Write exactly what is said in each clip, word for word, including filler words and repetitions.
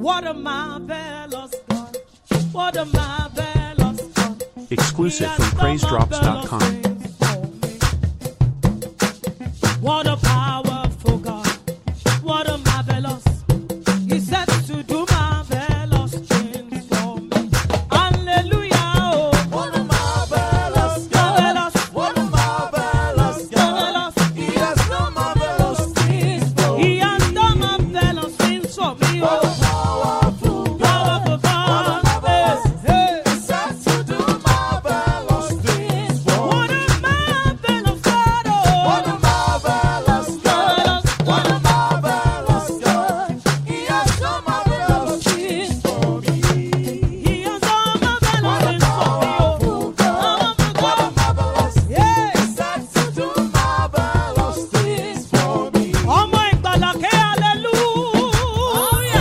What a marvelous God. What a marvelous God. Exclusive from praise drops dot com. What a powerful God. What a marvelous. He said to do marvelous things for me. Hallelujah. Oh. What a marvelous God. Marvelous. What a marvelous God. He has done marvelous things for me. He has done marvelous things for me. What Oh. a powerful God. Powerful God. What a marvelous. Hey. He said to do marvelous things for What me. a marvelous God. Oh. What a marvelous God. What a marvelous God. He has done marvelous things for me. He has done marvelous What a things for me. powerful Oh. God. What a marvelous. Yeah. He said to do marvelous things for me. Ọmọ ìgbàlà ké hallelujah.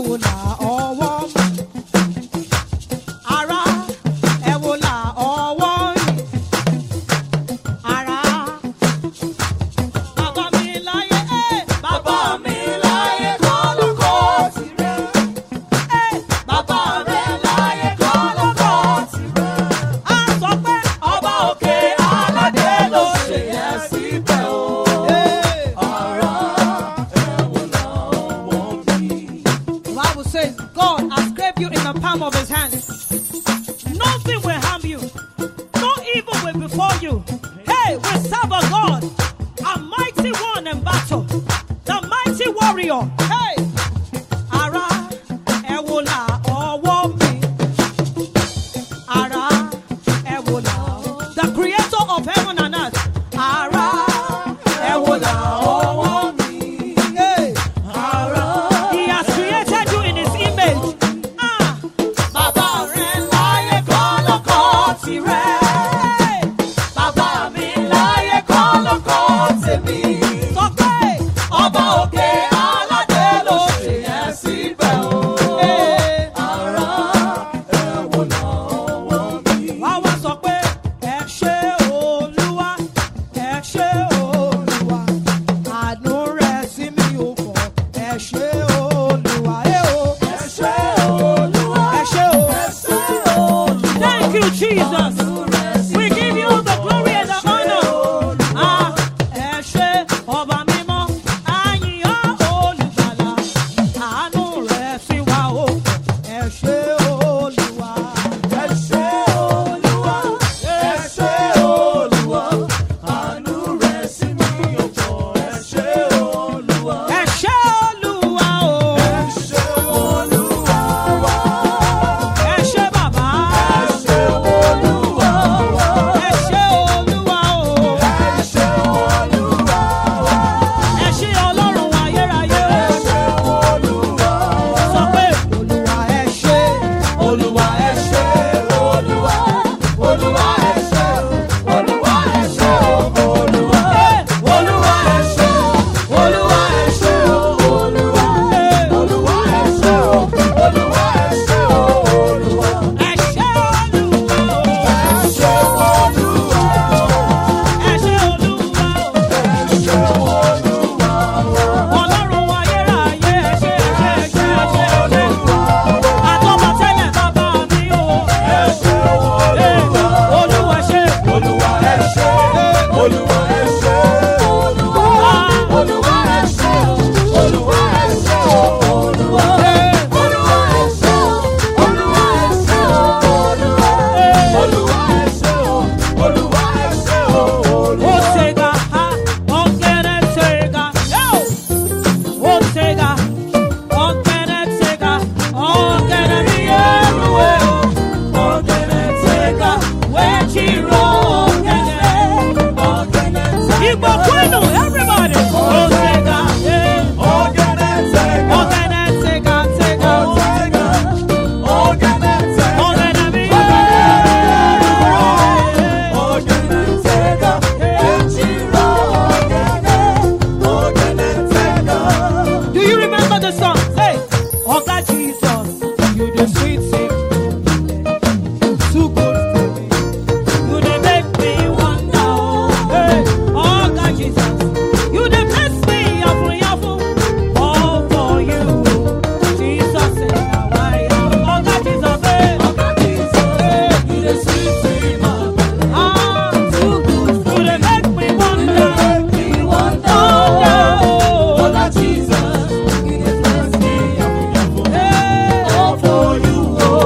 wò là ọwọ́ mi. Ara ẹ wò là ọwọ́ yìí. Ara bàbá mi láyé ẹ̀ bàbá mi láyé kọ́ ló kọ́ tirẹ̀. Ẹ̀ bàbá mi láyé kọ́ ló kọ́ tirẹ̀. A sọ pé ọba òkè aládé ló ṣe yẹ síbẹ̀ o. Ara ẹ wò là ọwọ́ mi. The Bible says God has scraped you in the palm of his hand. Nothing will harm you. No evil will befall you. Hey, we serve a God, a mighty one in battle, the mighty warrior. Hey, ara ẹ wò là ọwọ́ mi. Ara ẹ wò là the creator of heaven and earth. Ara ẹ wò là ọwọ́ mi. Hey, ara he has created you in his image. Ah, bàbá rẹ̀ láyé kọ́ lọ́kọ́ tirẹ̀. Hey, bàbá mi láyé kọ́ lọ́kọ́ tèmi. Sọ pé ọba òkè aládé ló ṣe yẹ síbẹ̀ o. Hey, ara ẹ wò là ọwọ́ mi. Wá wá sọ pé ẹ ṣé Olúwa, ẹ ṣé Olúwa, àánú rẹ̀ sí mi ò pọ̀. Ẹ ṣé Olúwa, ẹ o. Ẹ ṣé Olúwa, ẹ ṣé o. Ẹ ṣé Olúwa. Thank you, Jesus. We give you the glory and the honor. Ah, ẹ ṣé ọba mímọ́, a yìn ọ́ Olùgbàlà, àánú rẹ̀ sí wa o. Ẹ ṣé Olúwa. Ẹ ṣé Olúwa, ẹ ṣé Olúwa, àánú rẹ̀ sí mi ò pọ̀. Ẹ ṣé Olúwa. Ẹ ṣé Olúwa o. Ẹ ṣé Olúwa wa. Ẹ ṣé bàbá. Ẹ ṣé Olúwa wa. Ẹ ṣé Olúwa o. Ẹ ṣé Olúwa wa. Ẹ ṣé Ọlọ́run ayérayé. Ẹ ṣé Olúwa wa. Sọ pé Olúwa ẹ ṣé. Olúwa ẹ ṣé. Olúwa. Olúwa ẹ ṣé. Olúwa ẹ ṣé. Olúwa. Olúwa ẹ ṣé. Olúwa ẹ ṣé. Olúwa. Olúwa ẹ ṣé. Olúwa ẹ ṣé. Olúwa. Ẹ ṣé Olúwa o. Ẹ ṣé Olúwa. Ẹ ṣé Olúwa o. Ẹ ṣé Olúwa. Ọlọ́run ayérayé ẹ ṣé ẹ ṣé ẹ ṣé ẹ ṣé ẹ ṣé. Àtọ́mọ tẹ́lẹ̀ bàbá mi o. Ẹ ṣé Olúwa. Olúwa ṣé. Olúwa ẹ ṣé. Olúwa ẹ ṣé. Olúwa. Olúwa ẹ ṣé. Olúwa ẹ ṣé. Olúwa. Olúwa ẹ ṣé. Olúwa ẹ ṣé. Olúwa. Olúwa ẹ ṣé. Olúwa ẹ ṣé. Olúwa. Otega ha ogene tega yo. Otega ogene tega ogene miyeruwe ogene tega wechiro ogene ogene tega. Igbo kwenu everybody. Otega yeah. Ogene tega ogene tega tega tega ogene tega ogene miyeruwe ogene tega wechiro ogene ogene tega. Do you remember the song? Say, Oga Jesus, you the sweet thing, too good for me. You dey make me wonder, oh, hey, Oga Jesus, you dey bless me, yafu yafu, all for you, Jesus, say now I am. Oga Jesus, hey, Oga Jesus, hey, you the sweet thing, ah, too good for me. You dey make me wonder, make me wonder, oh, Oga Jesus, you dey bless me, yafu yafu, hey, all for you, oh.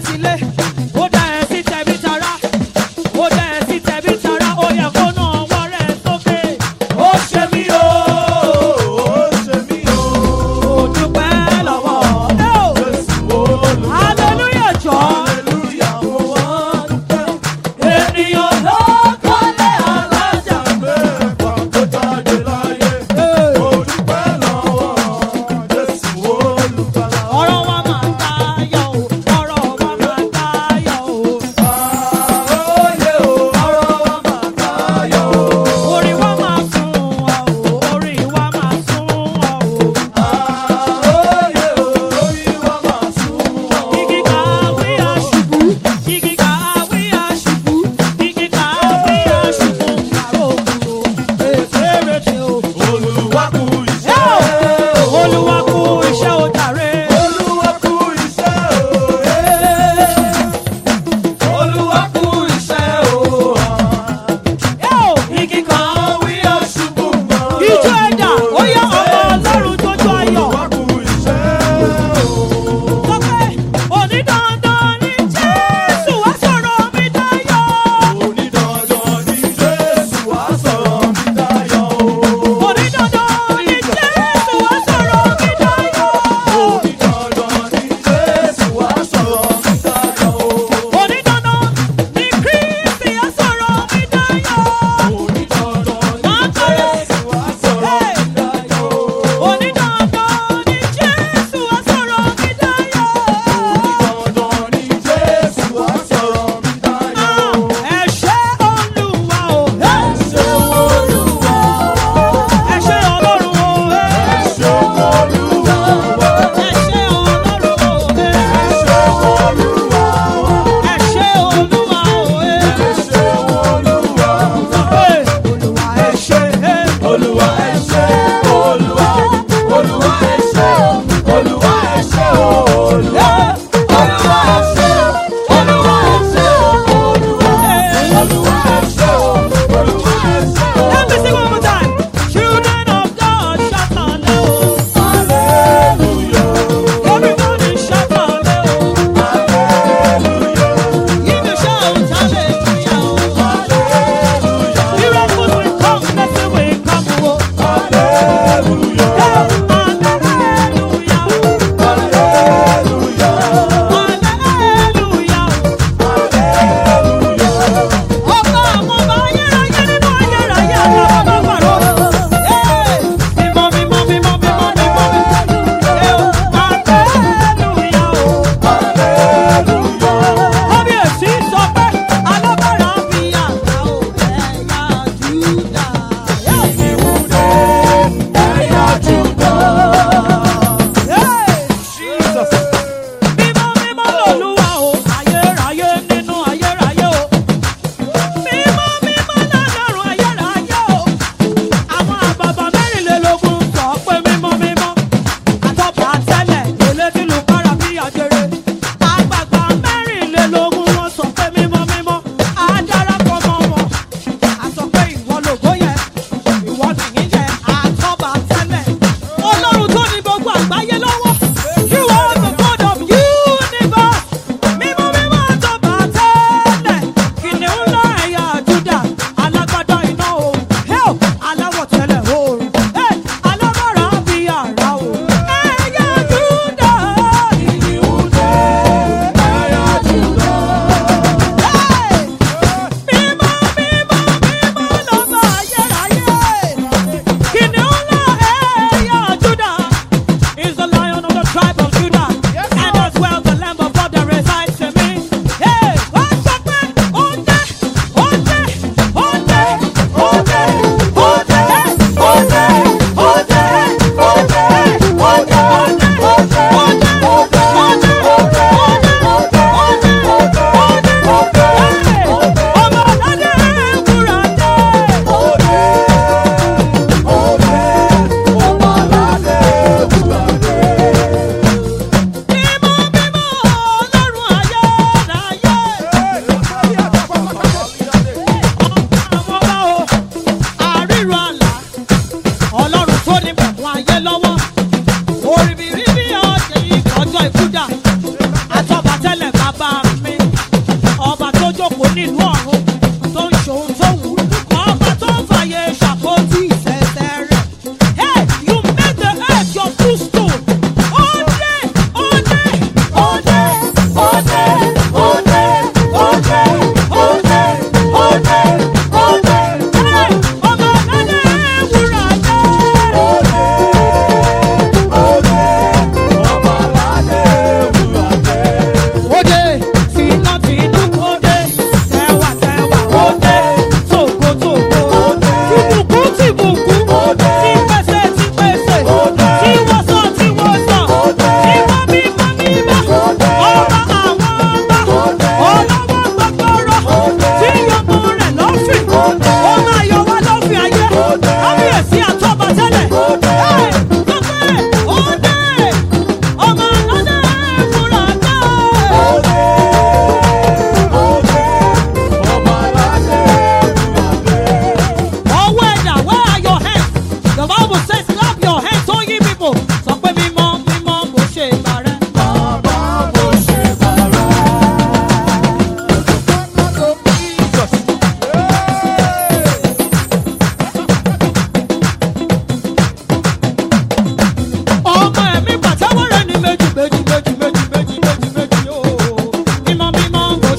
sílé, ó dá ẹ sí tẹ̀bí tará, ó dá ẹ sí tẹ̀bí tará, ó yẹ kó náà ọwọ́ rẹ̀ sókè. Ó ṣe mí o, ó ṣe mí o. ó dúpẹ́ lọ́wọ́. Jésù olùgbàlà. Hallelujah jọ. Hallelujah, mo wá dúpẹ́. Ènìyàn ló kọ́lé alájà. Mẹ́fà tó jáde láyé. Mo dúpẹ́ lọ́wọ́ Jésù olùgbàlà. Ọ̀rọ̀ wa máa ń tayọ̀ o, ọ̀rọ̀ wa máa ń tayọ̀.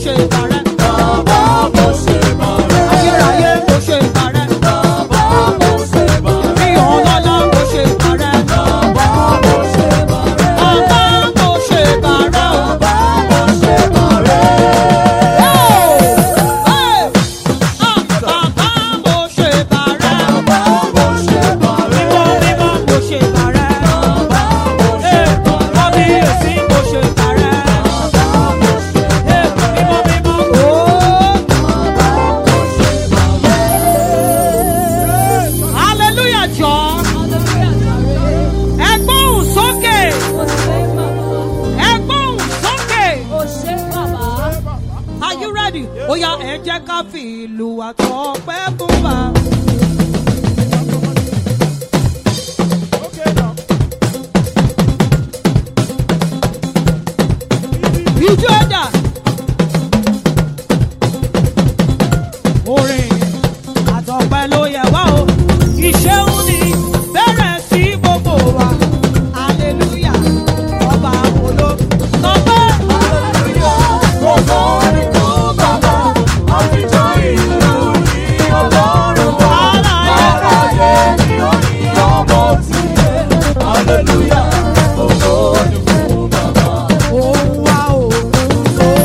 ṣe ìbàrẹ̀. Bàbá mo ṣe bàrẹ̀. Ayérayé mo ṣe ìbàrẹ̀. Bàbá mo ṣe bàrẹ̀. Bí ọlọ́lá mo ṣe ìbàrẹ̀. Bàbá mo ṣe bàrẹ̀. Bàbá mo ṣe ìbàrẹ̀ o. Bàbá mo ṣe bàrẹ̀. Bàbá mo ṣe ìbàrẹ̀. Bàbá mo ṣe bàrẹ̀. Mímọ́ mímọ́ mo ṣe ìbàrẹ̀. Bàbá mo ṣe bàrẹ̀. Kábíyèsí mo ṣe ìbàrẹ̀. Bàbá mo ṣe bàrẹ̀. Mímọ́ mímọ́ o. Bàbá mo ṣe bàrẹ̀. Hallelujah jọ. Ẹ gbóhùn sókè. Ẹ gbóhùn sókè. Are you ready? Ó yá ẹ jẹ́ ká fi ìlú àtọpẹ́ fún wa. Okay now. Ìjọ ẹ̀dá. Orin àtọpẹ́ ló yẹ wá o. Ìṣeun ni bẹ̀rẹ̀ sí gbogbo wa. Hallelujah. Ọba àpòlò. Tọ́pẹ́. Gbogbo ni fún bàbá, àfijọ́ ìlú ní Ọlọ́run wa. Aráyé ni ó ní ọmọ tiẹ̀. Hallelujah, gbogbo ni fún bàbá. Òun wá o.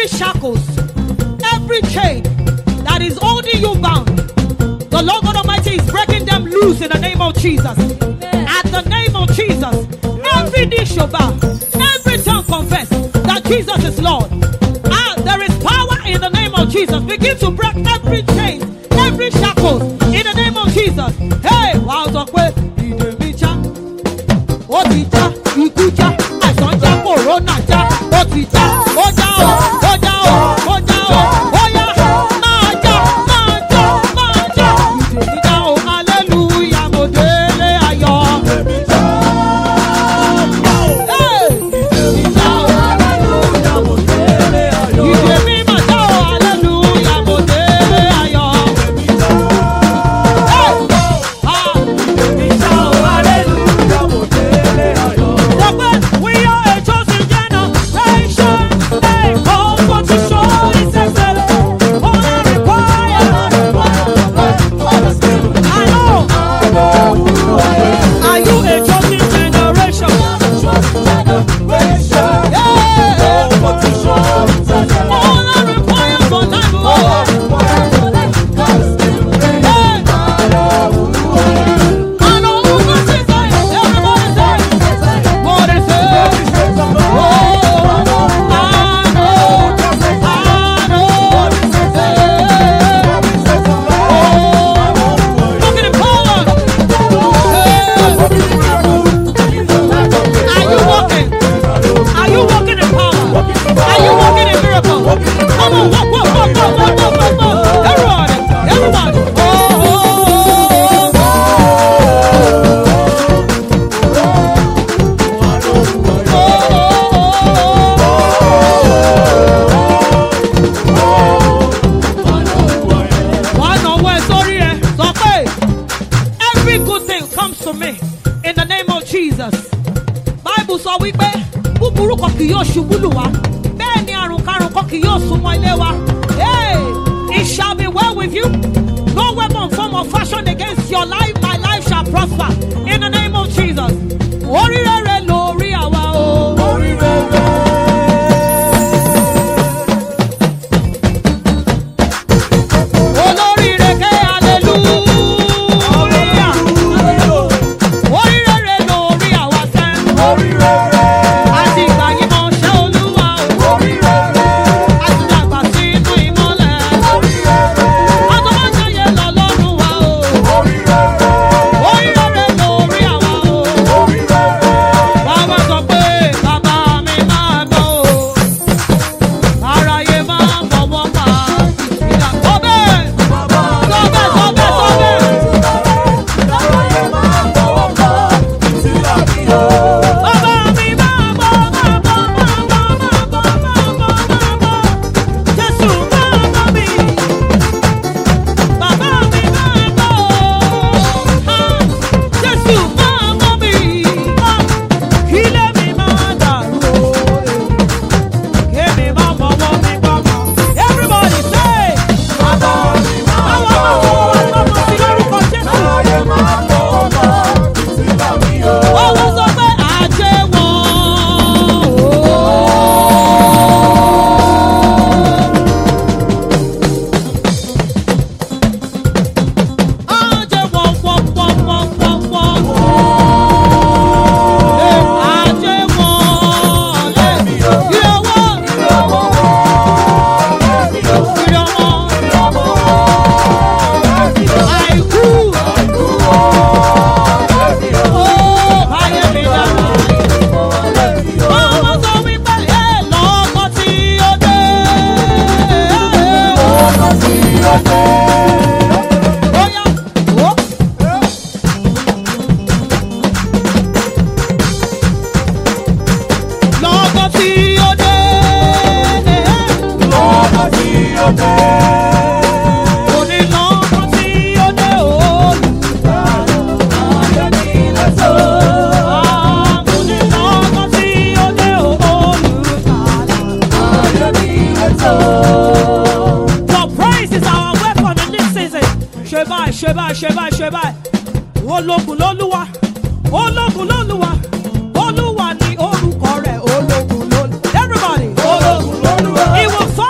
every shackles, every chain that is holding you bound, the Lord God Almighty is breaking them loose in the name of Jesus. At the name of Jesus, every knee shall bow, every tongue confess that Jesus is Lord. Ah, there is power in the name of Jesus. Begin to break every chain, every shackles in the name of Jesus. Hey, wow, Zokwe, Idemicha, Otija, Ikuja, Asanja, Corona, Otija, Oja, Oja, Oja, Oya, Maja, Maja, Maja, Idemicha, Hallelujah, Modele Ayo. Hey, Idemicha, Hallelujah, Modele Ayo. Idemicha, Hallelujah, Modele Ayo. Hey, ah, Idemicha, Hallelujah, Modele Ayo. We are a chosen generation. Hey, come for to show His excellence. All I require, I know. Are you a chosen generation? Yeah. All I require for time. Hey. I know who this is. Everybody say, what is it? Oh, I know, I know. Look at the power. Are you walking? Are you walking in power? Are you walking in miracle? Come on, walk, walk, walk, walk, walk, walk, walk, walk. Everybody, everybody. Oh, oh, oh, Why no way, sorry, eh? So, hey, every good thing comes to me in the name of Jesus. Bible sọ wípé búburú kan kì yóò ṣubú lù wá, bẹ́ẹ̀ ni àrùn karùn kan kì yóò súnmọ́ ilé wa. Hey, it shall be well with you. No weapon form of fashion against your life, my life shall prosper in the name of Jesus. Orí rere lórí àwa o. Orí rere. Olóríire ké hallelujah. Orí rere lórí àwa sẹ́. Àti ìgbà yìí mọ̀ ṣẹ́ Olúwa o. Àti dàgbà sínú ìmọ́lẹ̀. Àtọ́mọ́ṣẹ́yẹ lọ́lọ́run wa o. Orí rere lórí àwa o. Wàá wá sọ pé bàbá mi máa gbọ́ o. Aráyé máa fọwọ́ pa ìlà. Sọ bẹ́ẹ̀, sọ bẹ́ẹ̀, sọ bẹ́ẹ̀, sọ bẹ́ẹ̀. Bàbá mi máa bọ̀, máa bọ̀, máa bọ̀, máa bọ̀, máa bọ̀, máa bọ̀. Jésù máa bọ̀ mí. Bàbá mi máa bọ̀. Ah, Jésù máa bọ̀ mí. Ah, ilé mi máa dàrú o. Kémi máa fọwọ́ mi pamọ́. Everybody say. Bàbá mi máa bọ̀. Àwọn ọmọ sí lórúkọ Jésù. Owó sọ pé àjẹ wọn. Àjẹ wọn wọ́n wọ́n wọ́n wọ́n wọ́n. Àjẹ wọn. Ìrọ̀wọ́. Ìrọ̀wọ́. Àìkú. Ó ayé mi dára. Ọmọ sọ wípé ẹ lọ́kọ tí ó dé. Bóyá ó. Lọ́kọ tí ó dé. Kò ní lọ́kọ tí ó dé olùkọ́. Ah, kò ní lọ́kọ tí ó dé olùkọ́. Your praise is our weapon in this season. Ṣé báyìí, ṣé báyìí, ṣé báyìí, ṣé báyìí. Ológun lólúwa, ológun lólúwa, olúwa ni orúkọ rẹ̀, ológun lólúwa. Everybody. He will fight.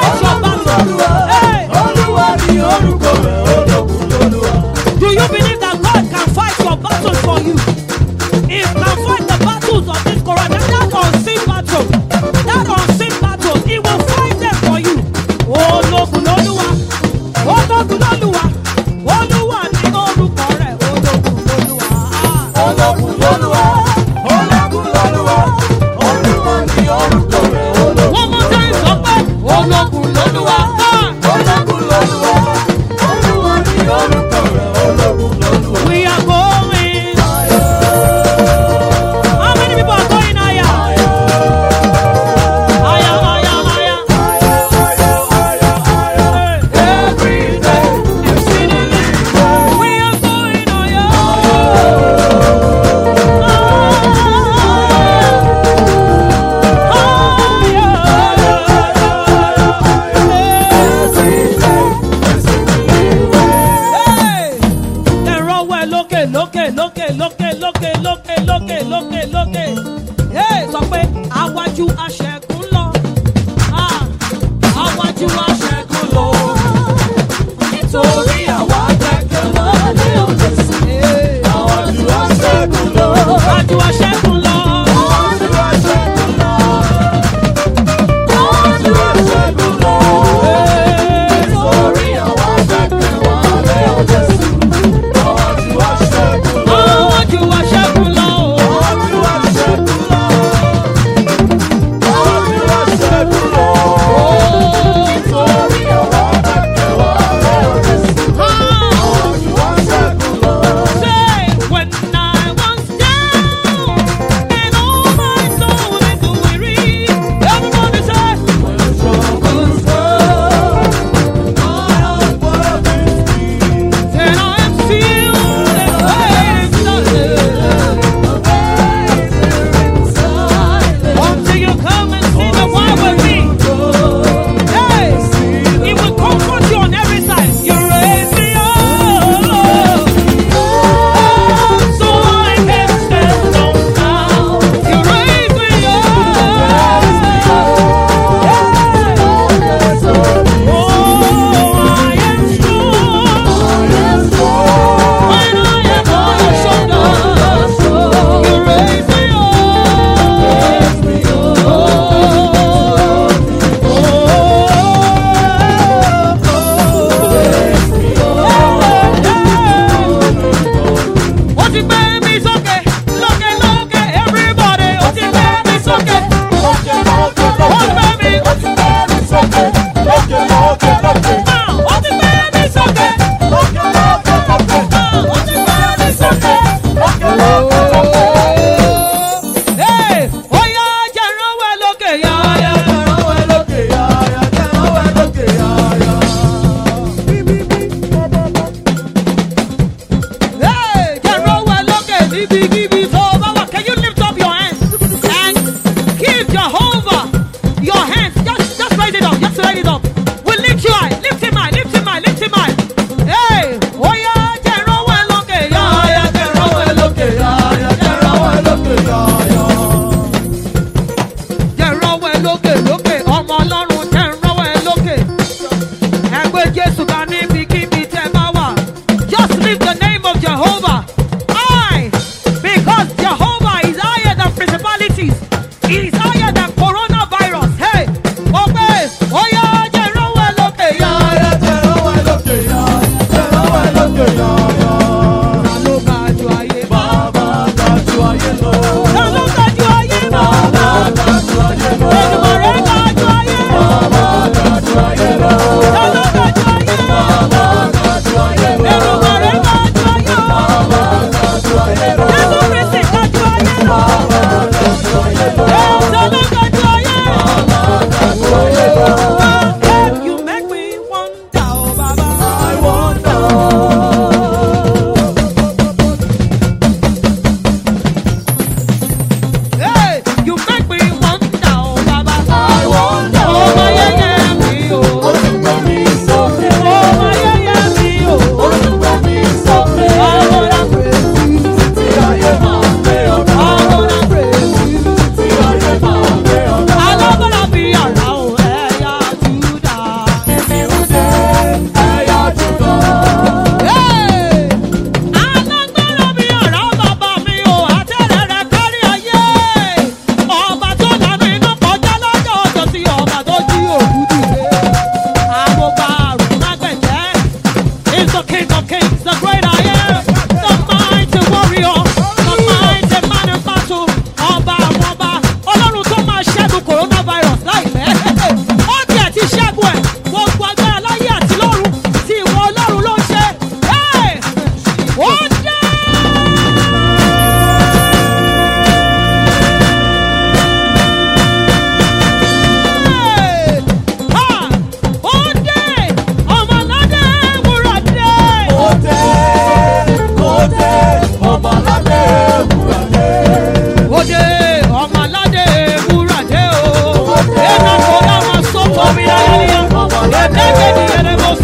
lolúwa. Ológun lolúwa. Olúwa ni orúkọ rẹ̀. Ológun lolúwa. We are going. How many people are going higher? Higher, higher, higher. Every day, exceedingly great. We are going higher. Lókè lókè lókè lókè lókè lókè lókè lókè lókè. Sọ pé àwájú aṣẹ́gun lọ. Àwájú aṣẹ́gun lọ. Nítorí àwa gbẹ́kẹ̀lé Jésù. Àwájú aṣẹ́gun lọ. Àwájú aṣẹ́gun lọ. Àwájú aṣẹ́gun lọ. Àwájú aṣẹ́gun lọ. Nítorí àwa gbẹ́kẹ̀lé Jésù. Àwájú aṣẹ́gun lọ. Àwájú aṣẹ́gun lọ. Àwájú aṣẹ́gun lọ. Àwájú aṣẹ́gun lọ. Nítorí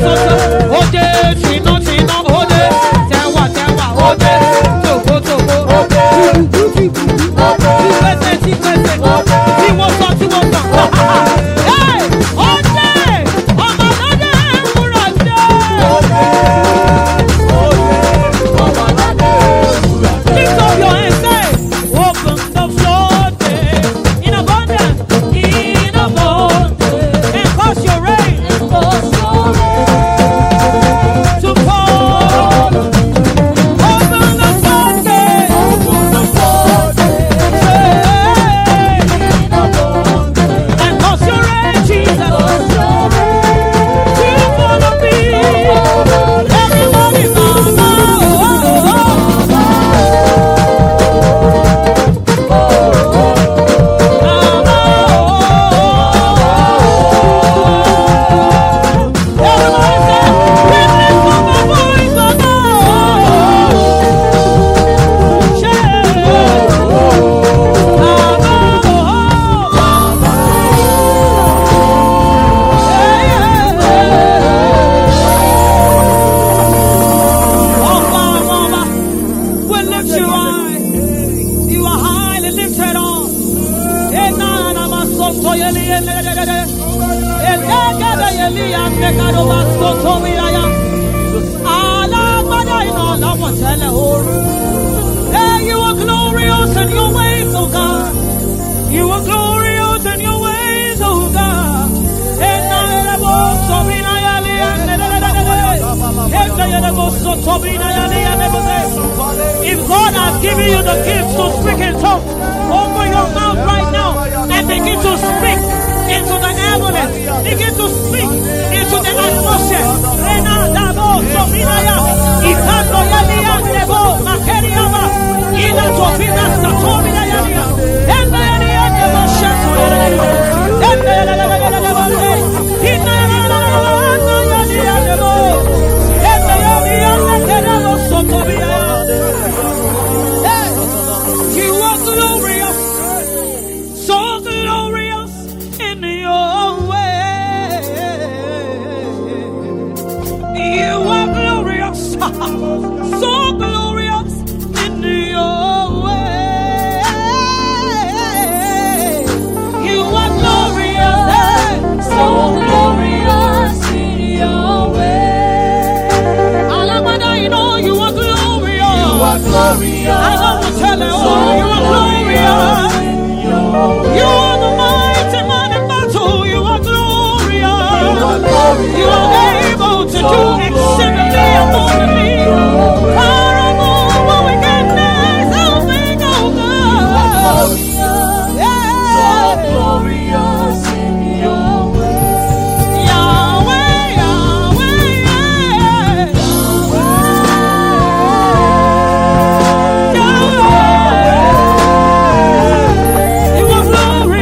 Hey, you are glorious in your ways, oh God. You are glorious in your ways, oh God. If God has given you the gift to speak in tongues, open your mouth right now and begin to speak into the ambulance. Begin to speak into the atmosphere. You are glorious, so glorious in your way. You are glorious, so glorious in your way. You are glorious, so glorious in your way. Alamada, you know you are glorious. You are glorious. I want to tell you, oh, you are glorious. You are the mighty man in battle. You are glorious. You are able to do exceedingly abundantly. Far above what we can ask, oh, thank you, God. Yeah. Glorious in your way. Yahweh, Yahweh, yeah. Yahweh. You are glorious.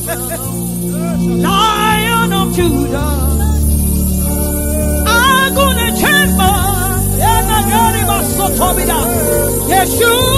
Lion of Judah. I'm gonna chamber. Yeshua.